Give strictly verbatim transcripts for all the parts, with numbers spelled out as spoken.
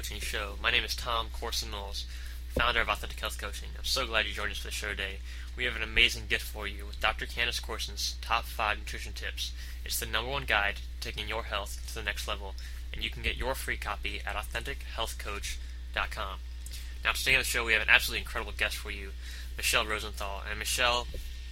Coaching Show. My name is Tom Corson Knowles, founder of Authentic Health Coaching. I'm so glad you joined us for the show today. We have an amazing gift for you with Doctor Candace Corson's Top five Nutrition Tips. It's the number one guide to taking your health to the next level, and you can get your free copy at authentic health coach dot com. Now, today on the show, we have an absolutely incredible guest for you, Michelle Rosenthal. And Michelle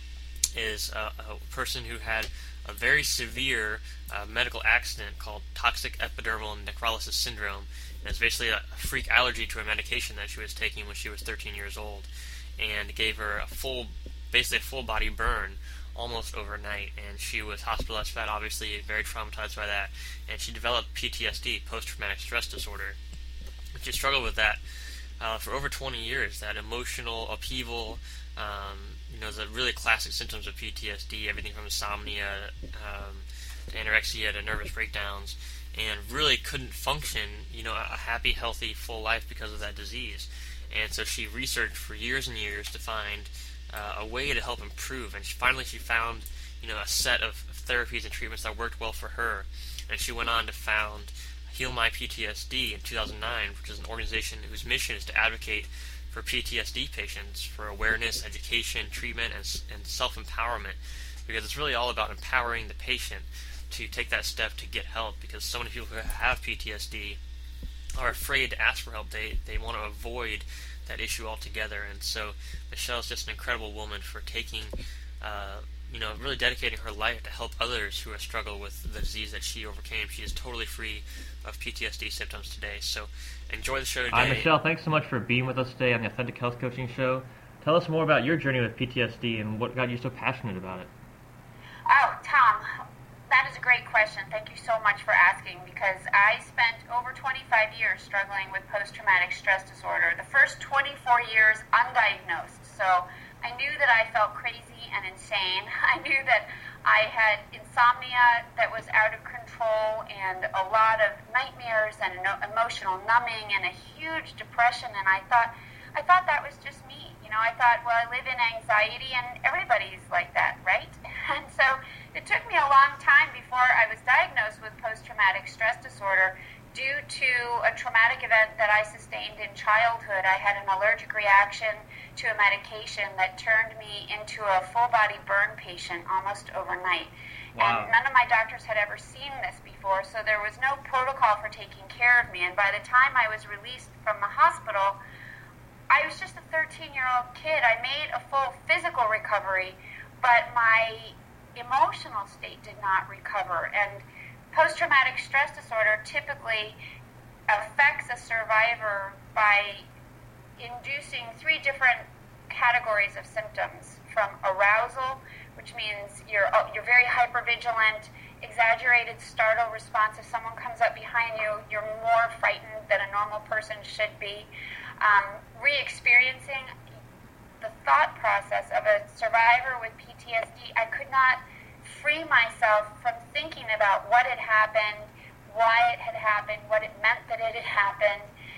is a, a person who had a very severe uh, medical accident called toxic epidermal necrolysis syndrome. And it's basically a, a freak allergy to a medication that she was taking when she was thirteen years old, and it gave her a full, basically a full body burn almost overnight. And she was hospitalized for that, obviously very traumatized by that. And she developed P T S D, post-traumatic stress disorder. And she struggled with that uh, for over twenty years, that emotional upheaval. Um, you know, the really classic symptoms of P T S D, everything from insomnia um, to anorexia to nervous breakdowns, and really couldn't function, you know, a happy, healthy, full life because of that disease. And so she researched for years and years to find uh, a way to help improve, and she, finally she found, you know, a set of, of therapies and treatments that worked well for her, and she went on to found Heal My P T S D in two thousand nine, which is an organization whose mission is to advocate for P T S D patients for awareness, education, treatment, and, and self-empowerment, because it's really all about empowering the patient to take that step to get help, because so many people who have P T S D are afraid to ask for help. They they want to avoid that issue altogether. And so Michelle's just an incredible woman for taking, uh, you know, really dedicating her life to help others who are struggle with the disease that she overcame. She is totally free of P T S D symptoms today. So enjoy the show today. Hi, Michelle. Thanks so much for being with us today on the Authentic Health Coaching Show. Tell us more about your journey with P T S D and what got you so passionate about it. Oh, Tom, that is a great question. Thank you so much for asking, because I spent over twenty-five years struggling with post-traumatic stress disorder. The first twenty-four years undiagnosed. So I knew that I felt crazy and insane. I knew that I had insomnia that was out of control and a lot of nightmares and emotional numbing and a huge depression. And I thought, I thought that was just me. You know, I thought, well, I live in anxiety and everybody's like that, right? And so it took me a long time before I was diagnosed with post-traumatic stress disorder due to a traumatic event that I sustained in childhood. I had an allergic reaction to a medication that turned me into a full-body burn patient almost overnight. Wow. And none of my doctors had ever seen this before, so there was no protocol for taking care of me. And by the time I was released from the hospital, I was just a thirteen-year-old kid. I made a full physical recovery, but my emotional state did not recover. And post-traumatic stress disorder typically affects a survivor by inducing three different categories of symptoms, from arousal, which means you're you're very hypervigilant, exaggerated startle response. If someone comes up behind you, you're more frightened than a normal person should be. Um, re-experiencing the thought process of a survivor with P T S D, I could not free myself from thinking about what had happened, why it had happened, what it meant that it had happened,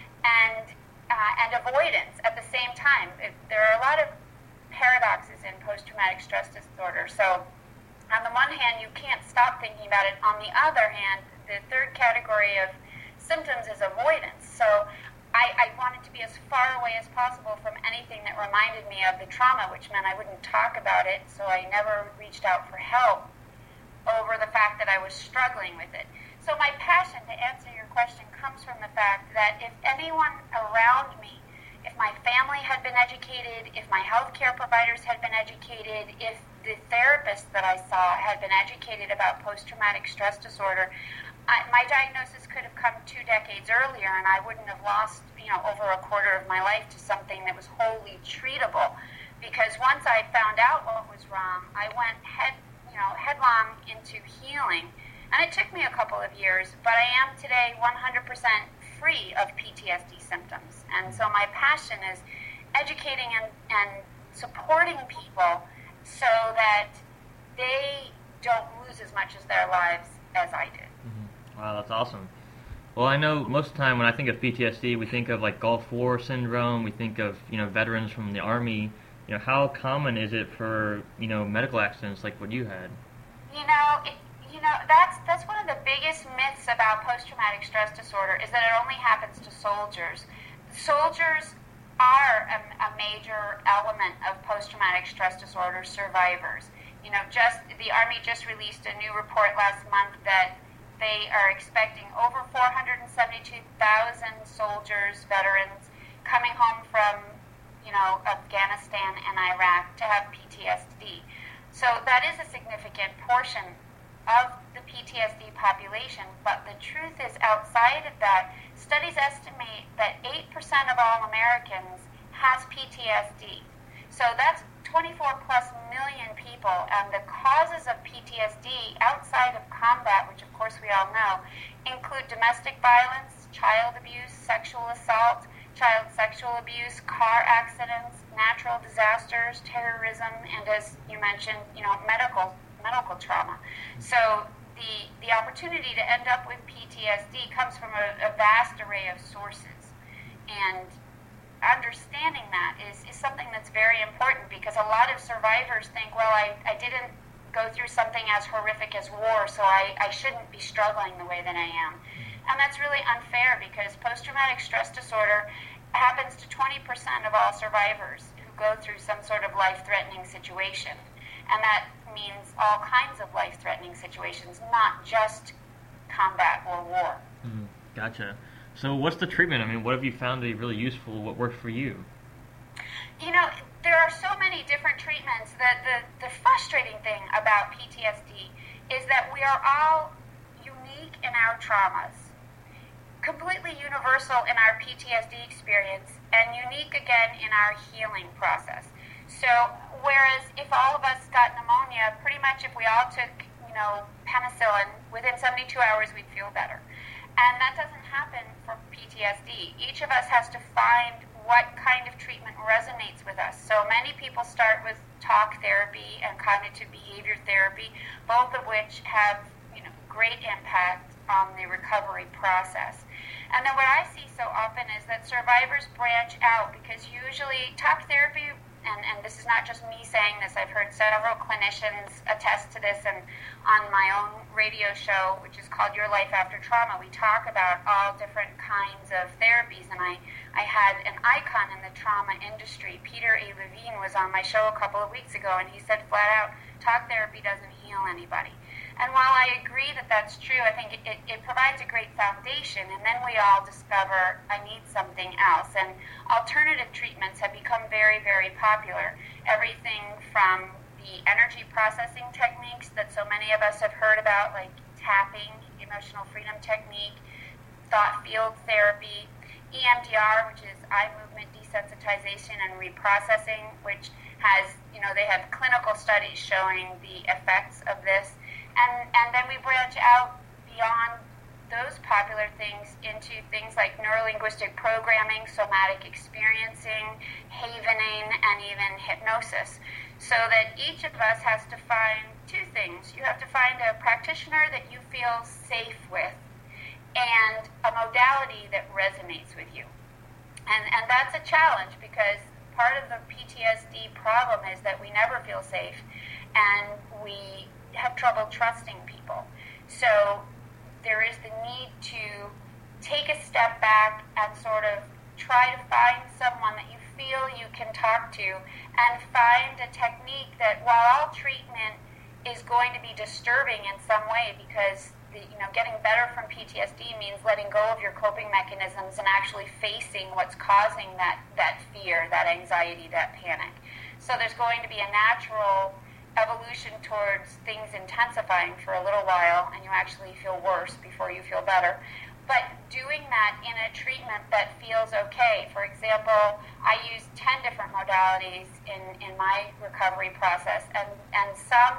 and uh, and avoidance at the same time. It, there are a lot of paradoxes in post-traumatic stress disorder. So on the one hand, you can't stop thinking about it. On the other hand, the third category of symptoms is avoidance. So I, I wanted to be as far away as possible from anything that reminded me of the trauma, which meant I wouldn't talk about it, so I never reached out for help over the fact that I was struggling with it. So my passion, to answer your question, comes from the fact that if anyone around me, if my family had been educated, if my healthcare providers had been educated, if the therapists that I saw had been educated about post-traumatic stress disorder, I, my diagnosis could have come two decades earlier, and I wouldn't have lost, you know, over a quarter of my life to something that was wholly treatable. Because once I found out what was wrong, I went head, you know, headlong into healing. And it took me a couple of years, but I am today one hundred percent free of P T S D symptoms. And so my passion is educating and, and supporting people so that they don't lose as much of their lives as I did. Mm-hmm. Wow, that's awesome. Well, I know most of the time when I think of P T S D, we think of like Gulf War syndrome, we think of, you know, veterans from the Army. You know, how common is it for, you know, medical accidents like what you had? You know, it, you know, that's that's one of the biggest myths about post-traumatic stress disorder is that it only happens to soldiers. Soldiers are a, a major element of post-traumatic stress disorder survivors. You know, just the Army just released a new report last month that they are expecting over four hundred seventy-two thousand soldiers, veterans, coming home from, you know, Afghanistan and Iraq to have P T S D. So that is a significant portion of the P T S D population, but the truth is outside of that, studies estimate that eight percent of all Americans has P T S D. So that's twenty-four plus million people, and the causes of P T S D outside of combat, which of course we all know, include domestic violence, child abuse, sexual assault, child sexual abuse, car accidents, natural disasters, terrorism, and as you mentioned, you know, medical medical trauma. So the the opportunity to end up with P T S D comes from a, a vast array of sources, and understanding that is, is something that's very important, because a lot of survivors think, well, I, I didn't go through something as horrific as war, so I, I shouldn't be struggling the way that I am. And that's really unfair, because post-traumatic stress disorder happens to twenty percent of all survivors who go through some sort of life-threatening situation. And that means all kinds of life-threatening situations, not just combat or war. Mm, gotcha. So what's the treatment? I mean, what have you found to be really useful? What worked for you? You know, there are so many different treatments. The, the, the frustrating thing about P T S D is that we are all unique in our traumas, completely universal in our P T S D experience, and unique again in our healing process. So whereas if all of us got pneumonia, pretty much if we all took, you know, penicillin, within seventy-two hours we'd feel better. And that doesn't happen for P T S D. Each of us has to find what kind of treatment resonates with us. So many people start with talk therapy and cognitive behavior therapy, both of which have, you know, great impact on the recovery process. And then what I see so often is that survivors branch out, because usually talk therapy, and, and this is not just me saying this, I've heard several clinicians attest to this, and on my own radio show, which is called Your Life After Trauma, we talk about all different kinds of therapies, and I, I had an icon in the trauma industry. Peter A. Levine was on my show a couple of weeks ago, and he said flat out, talk therapy doesn't heal anybody. And while I agree that that's true, I think it, it, it provides a great foundation, and then we all discover, I need something else. And alternative treatments have become very, very popular. Everything from the energy processing techniques that so many of us have heard about, like tapping, emotional freedom technique, thought field therapy, E M D R, which is eye movement desensitization and reprocessing, which has, you know, they have clinical studies showing the effects of this. And, and then we branch out beyond those popular things into things like neurolinguistic programming, somatic experiencing, havening, and even hypnosis. So that each of us has to find two things. You have to find a practitioner that you feel safe with, and a modality that resonates with you. And, and that's a challenge, because part of the P T S D problem is that we never feel safe, and we have trouble trusting people. So there is the need to take a step back and sort of try to find someone that you feel you can talk to, and find a technique that, while all treatment is going to be disturbing in some way, because the, you know, getting better from P T S D means letting go of your coping mechanisms and actually facing what's causing that, that fear, that anxiety, that panic. So there's going to be a natural evolution towards things intensifying for a little while, and you actually feel worse before you feel better. But doing that in a treatment that feels okay. For example, I use ten different modalities in, in my recovery process, and, and some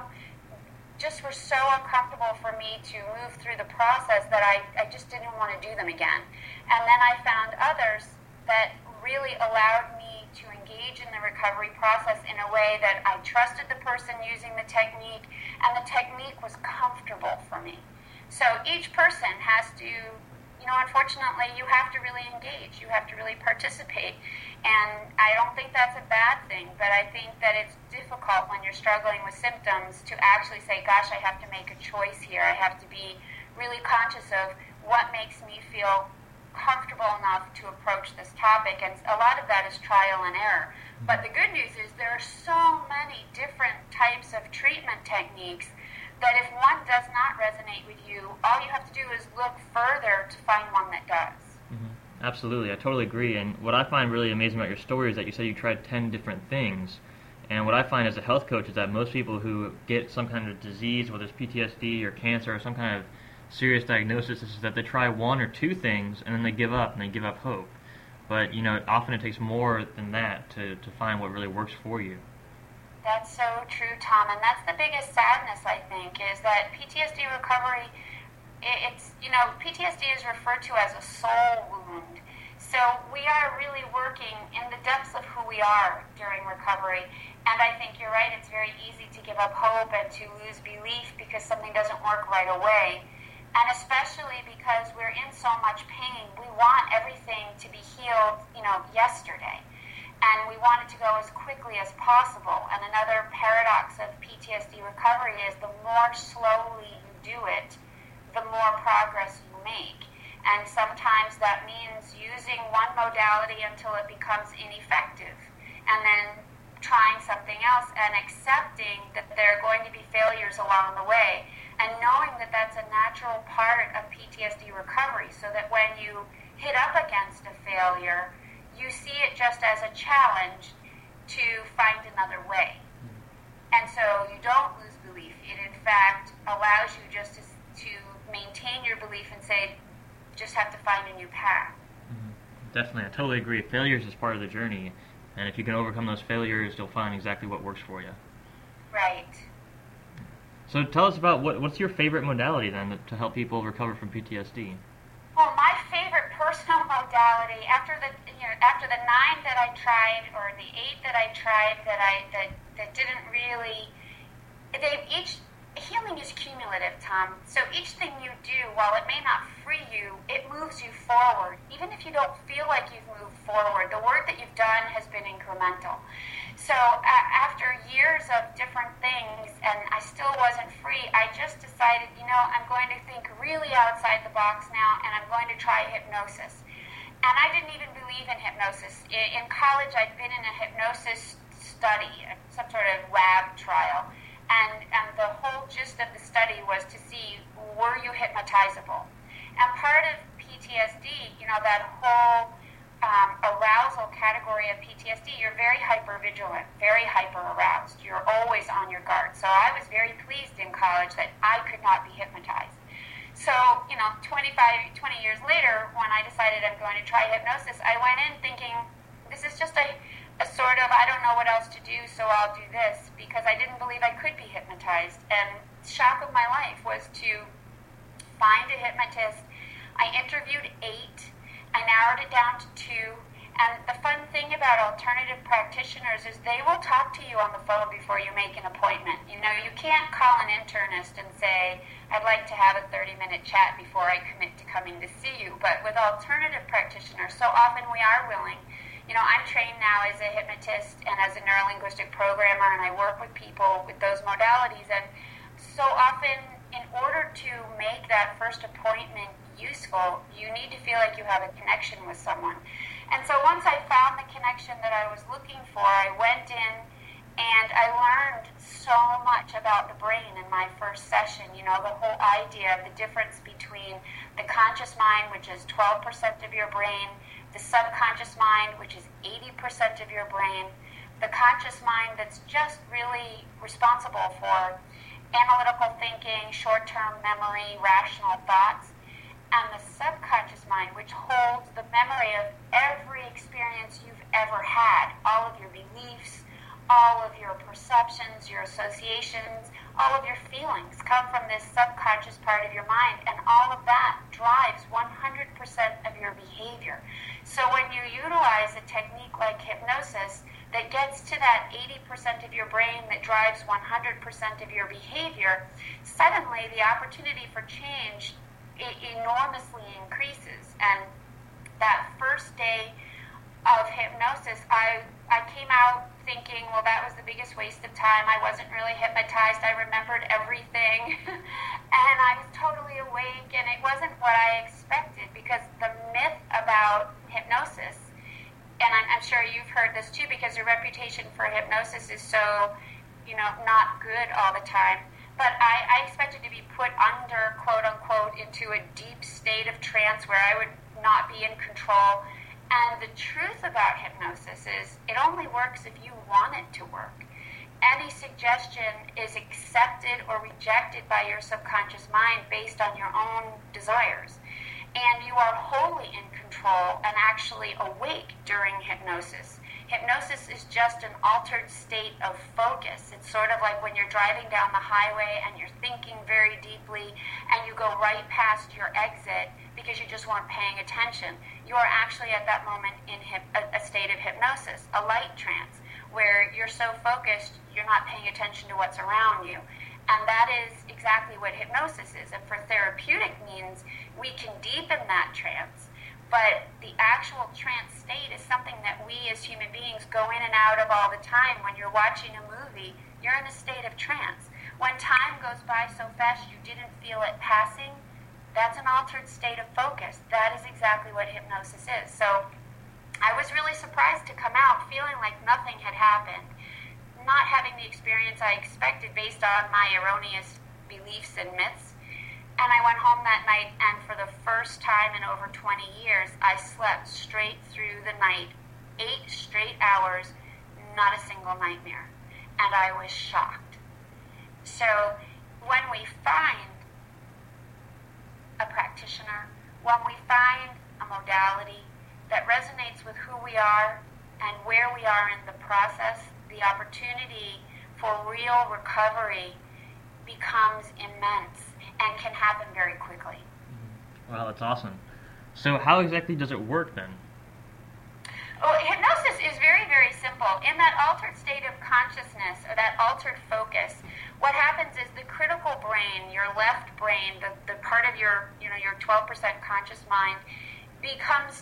just were so uncomfortable for me to move through the process that I, I just didn't want to do them again. And then I found others that really allowed me to engage in the recovery process in a way that I trusted the person using the technique, and the technique was comfortable for me. So each person has to, you you know, unfortunately, you have to really engage. You have to really participate. And I don't think that's a bad thing, but I think that it's difficult when you're struggling with symptoms to actually say, gosh, I have to make a choice here. I have to be really conscious of what makes me feel comfortable enough to approach this topic. And a lot of that is trial and error. But the good news is there are so many different types of treatment techniques that if one does not resonate with you, all you have to do is look further to find one that does. Mm-hmm. Absolutely, I totally agree. And what I find really amazing about your story is that you said you tried ten different things. And what I find as a health coach is that most people who get some kind of disease, whether it's P T S D or cancer or some kind of serious diagnosis, is that they try one or two things and then they give up and they give up hope. But, you know, often it takes more than that to, to find what really works for you. That's so true, Tom, and that's the biggest sadness, I think, is that P T S D recovery, it's, you know, P T S D is referred to as a soul wound. So we are really working in the depths of who we are during recovery, and I think you're right, it's very easy to give up hope and to lose belief because something doesn't work right away, and especially because we're in so much pain, we want everything to be healed, you know, yesterday. And we want it to go as quickly as possible. And another paradox of P T S D recovery is the more slowly you do it, the more progress you make. And sometimes that means using one modality until it becomes ineffective, and then trying something else and accepting that there are going to be failures along the way, and knowing that that's a natural part of P T S D recovery, so that when you hit up against a failure, you see it just as a challenge to find another way. And so you don't lose belief. It, in fact, allows you just to, to maintain your belief and say, just have to find a new path. Mm-hmm. Definitely. I totally agree. Failures is part of the journey. And if you can overcome those failures, you'll find exactly what works for you. Right. So tell us about what what's your favorite modality, then, to help people recover from P T S D? Well, my favorite personal modality, after the you know after the nine that I tried, or the eight that I tried that I that that didn't really, they each healing is cumulative, Tom. So each thing you do, while it may not free you, it moves you forward. Even if you don't feel like you've moved forward, the work that you've done has been incremental. So uh, after years of different things, and I still wasn't free, I just decided, you know, I'm going to think really outside the box now, and I'm going to try hypnosis. And I didn't even believe in hypnosis. In, in college, I'd been in a hypnosis study, some sort of lab trial, and, and the whole gist of the study was to see, were you hypnotizable? And part of P T S D, you know, that whole Um, arousal category of P T S D, you're very hyper-vigilant, very hyper-aroused. You're always on your guard. So I was very pleased in college that I could not be hypnotized. So, you know, twenty-five, twenty years later, when I decided I'm going to try hypnosis, I went in thinking, this is just a, a sort of, I don't know what else to do, so I'll do this, because I didn't believe I could be hypnotized. And the shock of my life was to find a hypnotist. I interviewed eight. I narrowed it down to two, and the fun thing about alternative practitioners is they will talk to you on the phone before you make an appointment. You know, you can't call an internist and say, I'd like to have a thirty-minute chat before I commit to coming to see you. But with alternative practitioners, so often we are willing. You know, I'm trained now as a hypnotist and as a neurolinguistic programmer, and I work with people with those modalities, and so often, in order to make that first appointment useful, you need to feel like you have a connection with someone. And so once I found the connection that I was looking for, I went in and I learned so much about the brain in my first session. You know, the whole idea of the difference between the conscious mind, which is twelve percent of your brain, the subconscious mind, which is eighty percent of your brain, the conscious mind that's just really responsible for analytical thinking, short-term memory, rational thoughts, and the subconscious mind, which holds the memory of every experience you've ever had, all of your beliefs, all of your perceptions, your associations, all of your feelings come from this subconscious part of your mind, and all of that drives one hundred percent of your behavior. So when you utilize a technique like hypnosis that gets to that eighty percent of your brain that drives one hundred percent of your behavior, suddenly the opportunity for change it enormously increases. And that first day of hypnosis, I I came out thinking, well, that was the biggest waste of time. I wasn't really hypnotized. I remembered everything. And I was totally awake, and it wasn't what I expected, because the myth about hypnosis, and I'm, I'm sure you've heard this too, because your reputation for hypnosis is so, you know, not good all the time. But I, I expected to be put under, quote unquote, into a deep state of trance where I would not be in control. And the truth about hypnosis is it only works if you want it to work. Any suggestion is accepted or rejected by your subconscious mind based on your own desires. And you are wholly in control and actually awake during hypnosis. Hypnosis is just an altered state of focus. It's sort of like when you're driving down the highway and you're thinking very deeply and you go right past your exit because you just weren't paying attention. You're actually at that moment in hip, a, a state of hypnosis, a light trance, where you're so focused you're not paying attention to what's around you. And that is exactly what hypnosis is. And for therapeutic means, we can deepen that trance. But the actual trance state is something that we as human beings go in and out of all the time. When you're watching a movie, you're in a state of trance. When time goes by so fast you didn't feel it passing, that's an altered state of focus. That is exactly what hypnosis is. So I was really surprised to come out feeling like nothing had happened, not having the experience I expected based on my erroneous beliefs and myths. And I went home that night, and for the first time in over twenty years, I slept straight through the night, eight straight hours, not a single nightmare. And I was shocked. So when we find a practitioner, when we find a modality that resonates with who we are and where we are in the process, the opportunity for real recovery becomes immense and can happen very quickly. Wow, that's awesome. So how exactly does it work then? Well, hypnosis is very, very simple. In that altered state of consciousness, or that altered focus, what happens is the critical brain, your left brain, the, the part of your, you know, your twelve percent conscious mind, becomes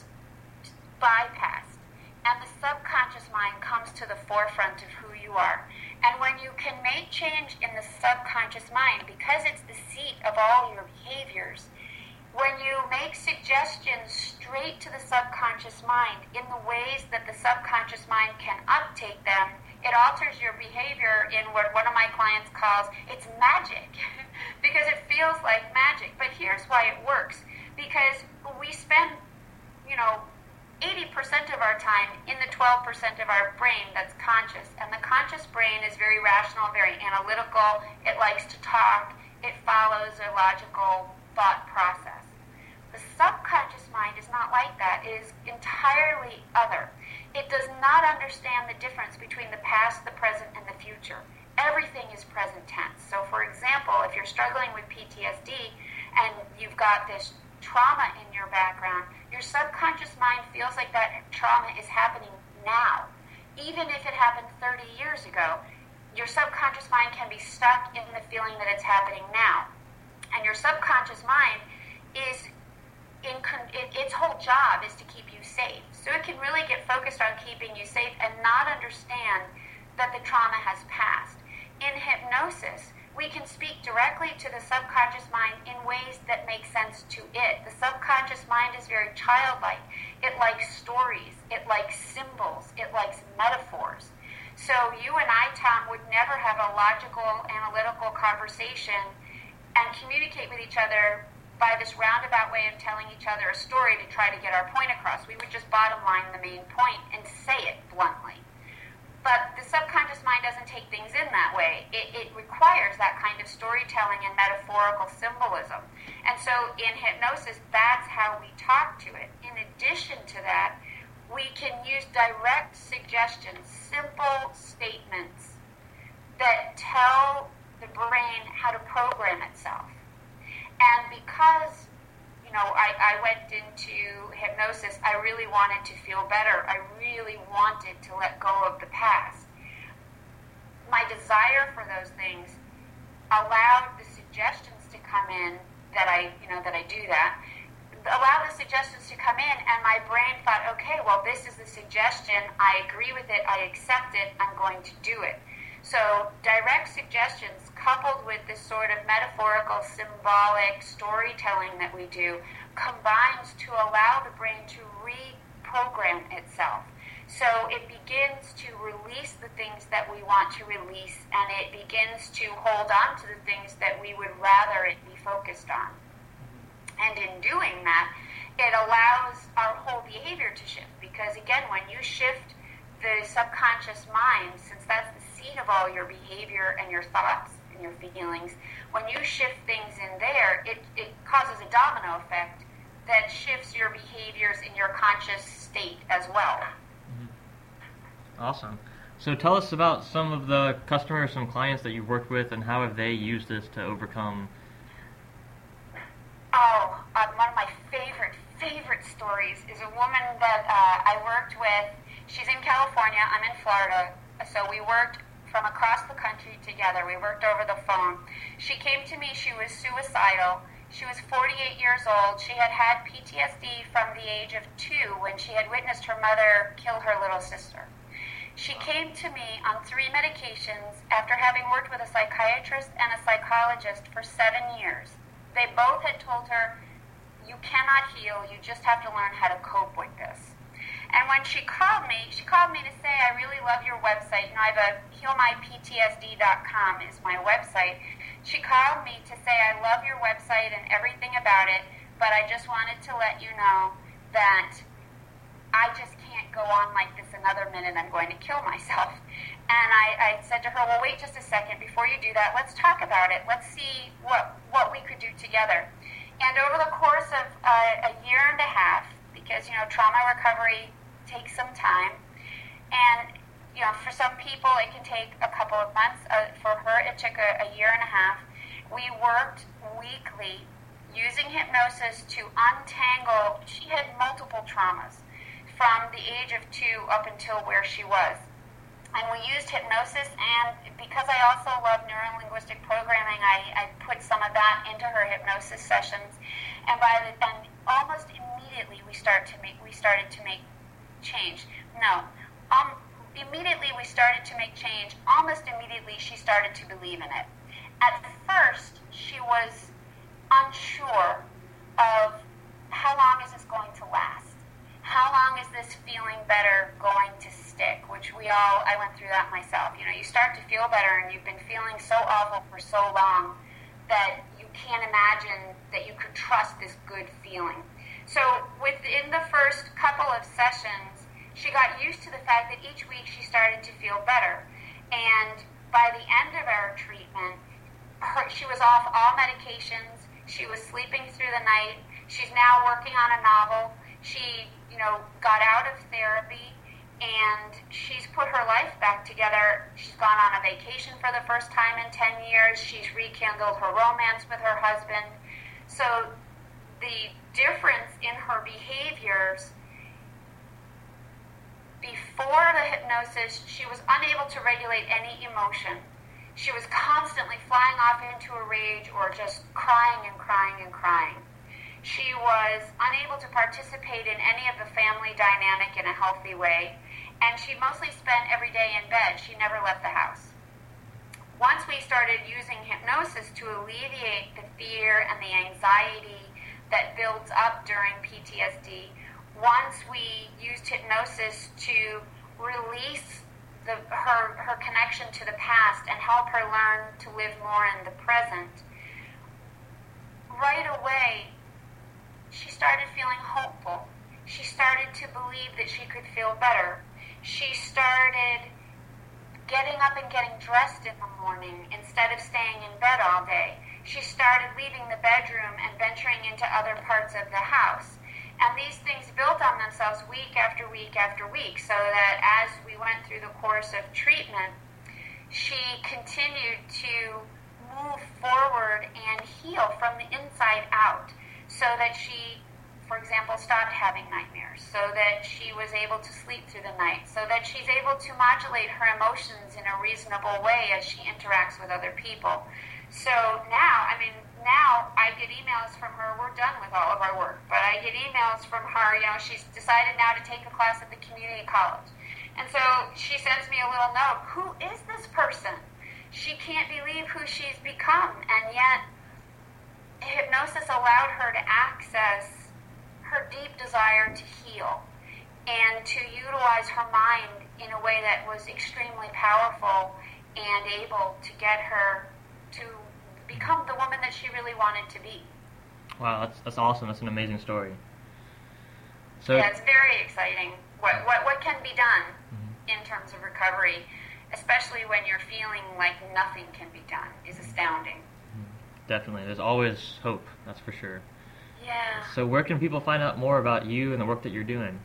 bypassed. And the subconscious mind comes to the forefront of who you are. And when you can make change in the subconscious mind, because it's the seat of all your behaviors, when you make suggestions straight to the subconscious mind in the ways that the subconscious mind can uptake them, it alters your behavior in what one of my clients calls, it's magic, because it feels like magic. But here's why it works. Because we spend, you know, eighty percent of our time in the twelve percent of our brain that's conscious. And the conscious brain is very rational, very analytical. It likes to talk. It follows a logical thought process. The subconscious mind is not like that. It is entirely other. It does not understand the difference between the past, the present, and the future. Everything is present tense. So, for example, if you're struggling with P T S D and you've got this trauma in your background, your subconscious mind feels like that trauma is happening now. Even if it happened thirty years ago, your subconscious mind can be stuck in the feeling that it's happening now. And your subconscious mind is, in con- it, its whole job is to keep you safe. So it can really get focused on keeping you safe and not understand that the trauma has passed. In hypnosis, we can speak directly to the subconscious mind in ways that make sense to it. The subconscious mind is very childlike. It likes stories. It likes symbols. It likes metaphors. So you and I, Tom, would never have a logical, analytical conversation and communicate with each other by this roundabout way of telling each other a story to try to get our point across. We would just bottom line the main point and say it bluntly. But the subconscious mind doesn't take things in that way. It, it requires that kind of storytelling and metaphorical symbolism. And so in hypnosis, that's how we talk to it. In addition to that, we can use direct suggestions, simple statements that tell the brain how to program itself. And because, you know, I, I went into hypnosis, I really wanted to feel better. I really wanted to let go of the past. My desire for those things allowed the suggestions to come in that I, you know, that I do that. Allow the suggestions to come in, and my brain thought, okay, well, this is the suggestion. I agree with it. I accept it. I'm going to do it. So direct suggestions coupled with this sort of metaphorical, symbolic storytelling that we do combines to allow the brain to reprogram itself. So it begins to release the things that we want to release, and it begins to hold on to the things that we would rather it be focused on. And in doing that, it allows our whole behavior to shift. Because again, when you shift the subconscious mind, since that's the seat of all your behavior and your thoughts and your feelings, when you shift things in there, it, it causes a domino effect that shifts your behaviors in your conscious state as well. Awesome. So tell us about some of the customers, some clients that you've worked with, and how have they used this to overcome? Oh, uh, one of my favorite, favorite stories is a woman that uh, I worked with. She's in California, I'm in Florida, so we worked from across the country together. We worked over the phone. She came to me, she was suicidal. She was forty-eight years old. She had had P T S D from the age of two when she had witnessed her mother kill her little sister. She came to me on three medications after having worked with a psychiatrist and a psychologist for seven years. They both had told her, you cannot heal, you just have to learn how to cope with this. And when she called me, she called me to say, I really love your website. You know, I have a heal my P T S D dot com is my website. She called me to say, I love your website and everything about it, but I just wanted to let you know that I just can't go on like this another minute. I'm going to kill myself. And I, I said to her, well, wait just a second. Before you do that, let's talk about it. Let's see what, what we could do together. And over the course of uh, a year and a half, because, you know, trauma recovery takes some time, and, you know, for some people it can take a couple of months. Uh, for her, it took a, a year and a half. We worked weekly using hypnosis to untangle. She had multiple traumas from the age of two up until where she was. And we used hypnosis, and because I also love neuro-linguistic programming, I, I put some of that into her hypnosis sessions. And by the and almost immediately we start to make we started to make change. No, um, immediately we started to make change. Almost immediately she started to believe in it. At first, she was unsure of how long is this going to last. How long is this feeling better going to stick? Which we all, I went through that myself. You know, you start to feel better and you've been feeling so awful for so long that you can't imagine that you could trust this good feeling. So within the first couple of sessions, she got used to the fact that each week she started to feel better. And by the end of our treatment, her, she was off all medications. She was sleeping through the night. She's now working on a novel. She, you know, got out of therapy, and she's put her life back together. She's gone on a vacation for the first time in ten years. She's rekindled her romance with her husband. So the difference in her behaviors, before the hypnosis, she was unable to regulate any emotion. She was constantly flying off into a rage or just crying and crying and crying. She was unable to participate in any of the family dynamic in a healthy way, and she mostly spent every day in bed. She never left the house. Once we started using hypnosis to alleviate the fear and the anxiety that builds up during P T S D, once we used hypnosis to release the, her, her connection to the past and help her learn to live more in the present, right away, she started feeling hopeful. She started to believe that she could feel better. She started getting up and getting dressed in the morning instead of staying in bed all day. She started leaving the bedroom and venturing into other parts of the house. And these things built on themselves week after week after week, so that as we went through the course of treatment, she continued to move forward and heal from the inside out. So that she, for example, stopped having nightmares, so that she was able to sleep through the night, so that she's able to modulate her emotions in a reasonable way as she interacts with other people. So now, I mean, now I get emails from her. We're done with all of our work, but I get emails from her. You know, she's decided now to take a class at the community college. And so she sends me a little note. Who is this person? She can't believe who she's become. And yet, hypnosis allowed her to access her deep desire to heal and to utilize her mind in a way that was extremely powerful and able to get her to become the woman that she really wanted to be. Wow, that's that's awesome. That's an amazing story. So yeah, it's very exciting. What what what can be done mm-hmm. in terms of recovery, especially when you're feeling like nothing can be done, is astounding. Mm-hmm. Definitely. There's always hope, that's for sure. Yeah. So where can people find out more about you and the work that you're doing?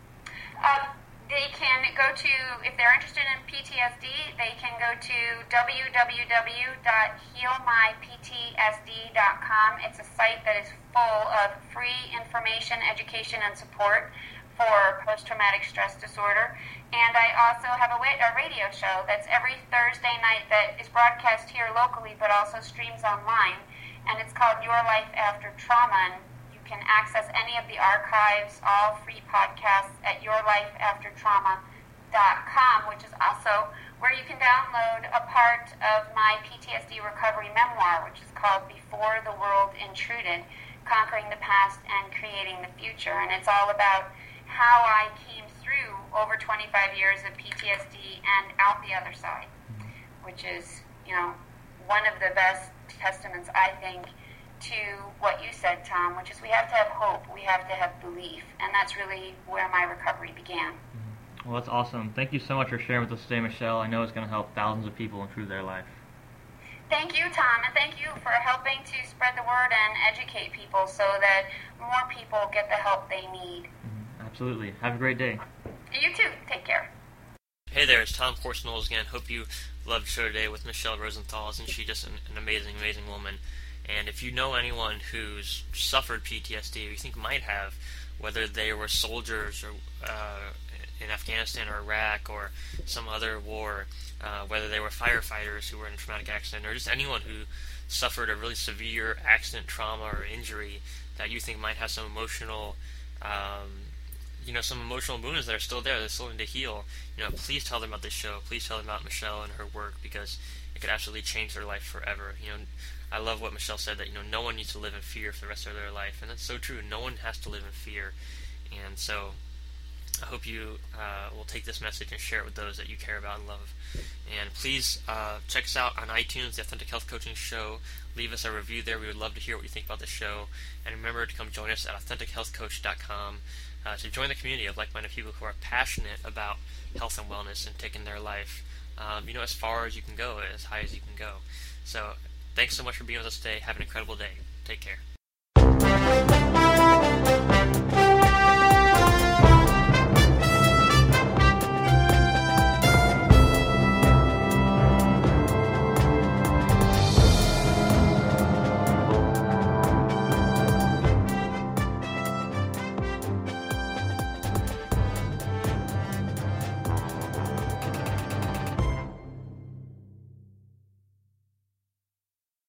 Uh, they can go to, if they're interested in P T S D, they can go to w w w dot heal my p t s d dot com. It's a site that is full of free information, education, and support for post-traumatic stress disorder. And I also have a, a radio show that's every Thursday night that is broadcast here locally but also streams online. And it's called Your Life After Trauma. And you can access any of the archives, all free podcasts at your life after trauma dot com, which is also where you can download a part of my P T S D recovery memoir, which is called Before the World Intruded, Conquering the Past and Creating the Future. And it's all about how I came through over twenty-five years of P T S D and out the other side, which is, you know, one of the best testaments, I think, to what you said, Tom, which is we have to have hope, we have to have belief, and that's really where my recovery began. Well, that's awesome. Thank you so much for sharing with us today, Michelle. I know it's going to help thousands of people improve their life. Thank you, Tom, and thank you for helping to spread the word and educate people so that more people get the help they need. Mm-hmm. Absolutely. Have a great day. You too. Take care. Hey there, it's Tom Corson again. Hope you loved the show today with Michelle Rosenthal. Isn't she just an, an amazing, amazing woman? And if you know anyone who's suffered P T S D, or you think might have, whether they were soldiers or uh, in Afghanistan or Iraq or some other war, uh, whether they were firefighters who were in a traumatic accident, or just anyone who suffered a really severe accident, trauma, or injury that you think might have some emotional, um, you know, some emotional wounds that are still there, they're still need to heal, you know, please tell them about this show. Please tell them about Michelle and her work, because it could absolutely change their life forever. You know, I love what Michelle said, that, you know, no one needs to live in fear for the rest of their life, and that's so true. No one has to live in fear, and so I hope you uh, will take this message and share it with those that you care about and love. And please uh, check us out on iTunes, the Authentic Health Coaching Show. Leave us a review there. We would love to hear what you think about the show. And remember to come join us at authentic health coach dot com uh, to join the community of like-minded people who are passionate about health and wellness and taking their life, um, you know, as far as you can go, as high as you can go. So thanks so much for being with us today. Have an incredible day. Take care.